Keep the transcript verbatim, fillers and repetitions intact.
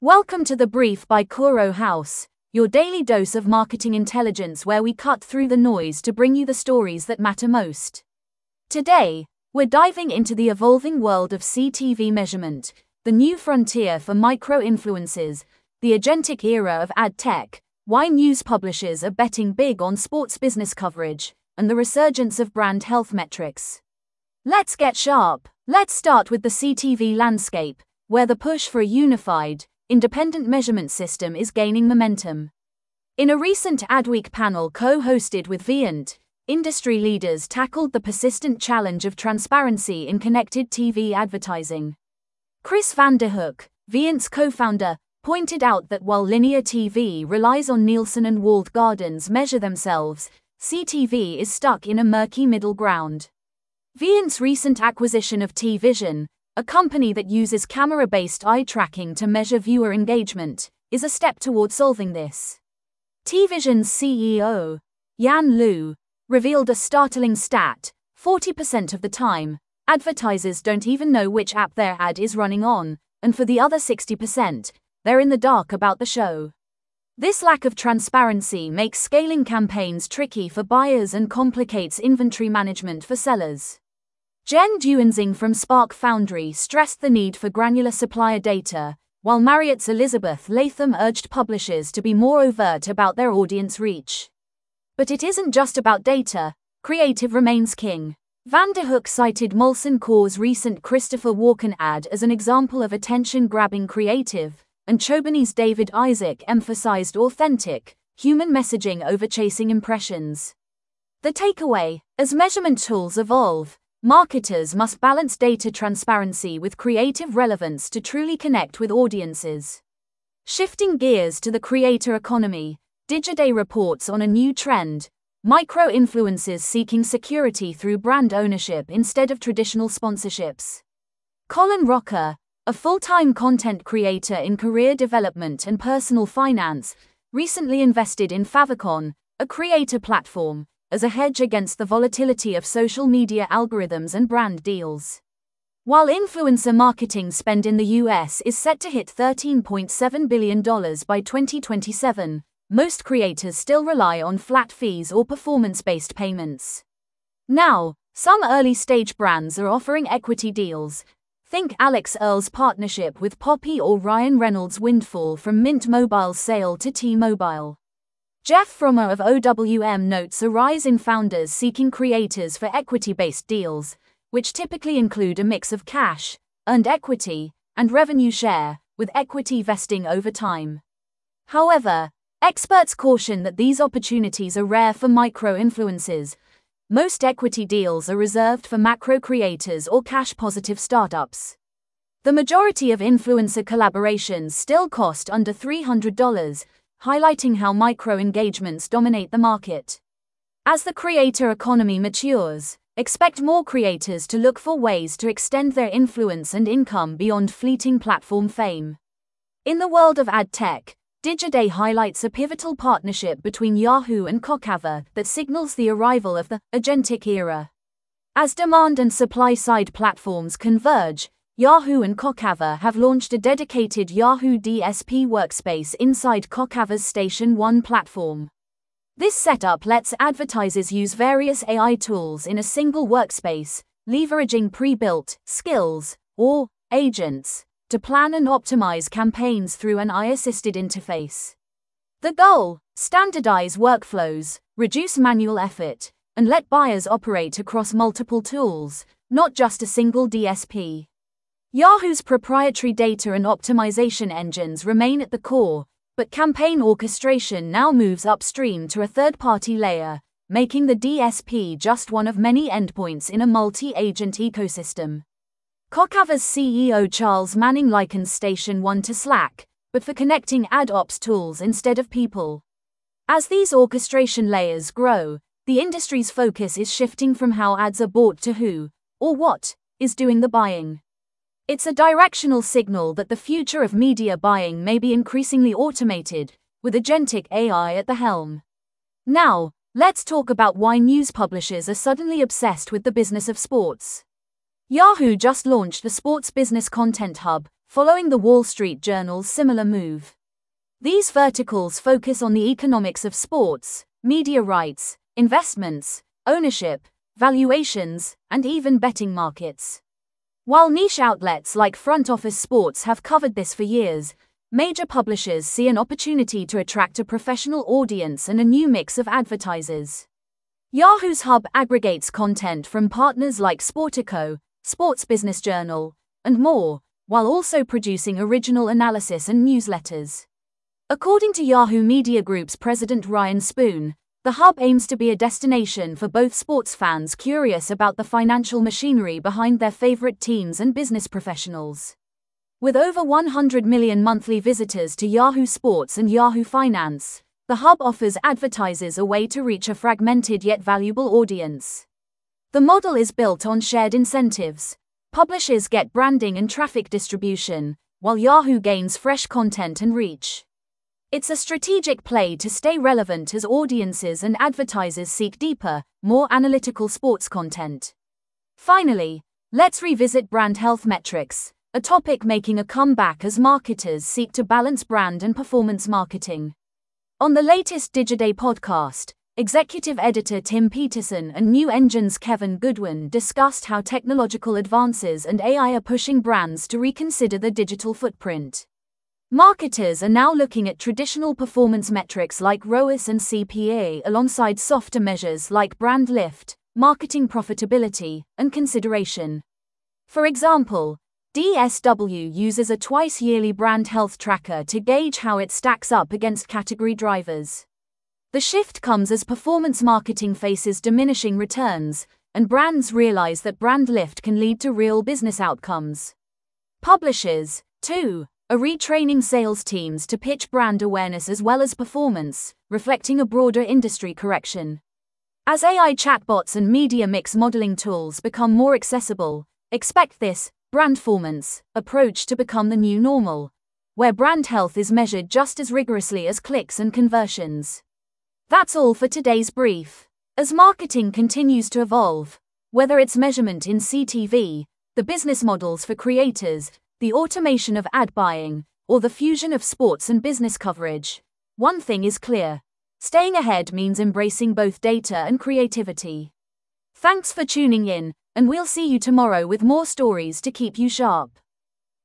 Welcome to The Brief by Kuro House, your daily dose of marketing intelligence where we cut through the noise to bring you the stories that matter most. Today, we're diving into the evolving world of C T V measurement, the new frontier for micro-influencers, the agentic era of ad tech, why news publishers are betting big on sports business coverage, and the resurgence of brand health metrics. Let's get sharp. Let's start with the C T V landscape, where the push for a unified, independent measurement system is gaining momentum. In a recent Adweek panel co-hosted with Viant, industry leaders tackled the persistent challenge of transparency in connected T V advertising. Chris van der Hoek, Viant's co-founder, pointed out that while linear T V relies on Nielsen and walled gardens measure themselves, C T V is stuck in a murky middle ground. Viant's recent acquisition of T-Vision, a company that uses camera-based eye tracking to measure viewer engagement, is a step toward solving this. T-Vision's C E O, Yan Liu, revealed a startling stat: forty percent of the time, advertisers don't even know which app their ad is running on, and for the other sixty percent, they're in the dark about the show. This lack of transparency makes scaling campaigns tricky for buyers and complicates inventory management for sellers. Jen Duensing from Spark Foundry stressed the need for granular supplier data, while Marriott's Elizabeth Latham urged publishers to be more overt about their audience reach. But it isn't just about data, creative remains king. Van der Hoek cited Molson Coors' recent Christopher Walken ad as an example of attention-grabbing creative, and Chobani's David Isaac emphasized authentic, human messaging over chasing impressions. The takeaway: as measurement tools evolve, marketers must balance data transparency with creative relevance to truly connect with audiences. Shifting gears to the creator economy, Digiday reports on a new trend: micro-influencers seeking security through brand ownership instead of traditional sponsorships. Colin Rocker, a full-time content creator in career development and personal finance, recently invested in Favicon, a creator platform, as a hedge against the volatility of social media algorithms and brand deals. While influencer marketing spend in the U S is set to hit thirteen point seven billion dollars by twenty twenty-seven, most creators still rely on flat fees or performance-based payments. Now, some early-stage brands are offering equity deals. Think Alex Earle's partnership with Poppy or Ryan Reynolds' windfall from Mint Mobile's sale to T-Mobile. Jeff Frommer of O W M notes a rise in founders seeking creators for equity-based deals, which typically include a mix of cash, earned equity, and revenue share, with equity vesting over time. However, experts caution that these opportunities are rare for micro-influencers. Most equity deals are reserved for macro creators or cash-positive startups. The majority of influencer collaborations still cost under three hundred dollars, highlighting how micro-engagements dominate the market. As the creator economy matures, expect more creators to look for ways to extend their influence and income beyond fleeting platform fame. In the world of ad tech, Digiday highlights a pivotal partnership between Yahoo and Kokava that signals the arrival of the agentic era. As demand and supply-side platforms converge, Yahoo and Kokava have launched a dedicated Yahoo D S P workspace inside Kokava's Station One platform. This setup lets advertisers use various A I tools in a single workspace, leveraging pre-built skills, or agents, to plan and optimize campaigns through an A I-assisted interface. The goal: standardize workflows, reduce manual effort, and let buyers operate across multiple tools, not just a single D S P. Yahoo's proprietary data and optimization engines remain at the core, but campaign orchestration now moves upstream to a third-party layer, making the D S P just one of many endpoints in a multi-agent ecosystem. Kokava's C E O Charles Manning likens Station One to Slack, but for connecting ad ops tools instead of people. As these orchestration layers grow, the industry's focus is shifting from how ads are bought to who, or what, is doing the buying. It's a directional signal that the future of media buying may be increasingly automated, with agentic A I at the helm. Now, let's talk about why news publishers are suddenly obsessed with the business of sports. Yahoo just launched the Sports Business Content Hub, following the Wall Street Journal's similar move. These verticals focus on the economics of sports, media rights, investments, ownership, valuations, and even betting markets. While niche outlets like Front Office Sports have covered this for years, major publishers see an opportunity to attract a professional audience and a new mix of advertisers. Yahoo's Hub aggregates content from partners like Sportico, Sports Business Journal, and more, while also producing original analysis and newsletters. According to Yahoo Media Group's president Ryan Spoon, the Hub aims to be a destination for both sports fans curious about the financial machinery behind their favorite teams and business professionals. With over one hundred million monthly visitors to Yahoo Sports and Yahoo Finance, the Hub offers advertisers a way to reach a fragmented yet valuable audience. The model is built on shared incentives. Publishers get branding and traffic distribution, while Yahoo gains fresh content and reach. It's a strategic play to stay relevant as audiences and advertisers seek deeper, more analytical sports content. Finally, let's revisit brand health metrics, a topic making a comeback as marketers seek to balance brand and performance marketing. On the latest Digiday podcast, executive editor Tim Peterson and New Engine's Kevin Goodwin discussed how technological advances and A I are pushing brands to reconsider the digital footprint. Marketers are now looking at traditional performance metrics like R O A S and C P A alongside softer measures like brand lift, marketing profitability, and consideration. For example, D S W uses a twice-yearly brand health tracker to gauge how it stacks up against category drivers. The shift comes as performance marketing faces diminishing returns, and brands realize that brand lift can lead to real business outcomes. Publishers, too, are retraining sales teams to pitch brand awareness as well as performance, reflecting a broader industry correction. As A I chatbots and media mix modeling tools become more accessible, expect this brandformance approach to become the new normal, where brand health is measured just as rigorously as clicks and conversions. That's all for today's brief. As marketing continues to evolve, whether it's measurement in C T V, the business models for creators, the automation of ad buying, or the fusion of sports and business coverage, one thing is clear: staying ahead means embracing both data and creativity. Thanks for tuning in, and we'll see you tomorrow with more stories to keep you sharp.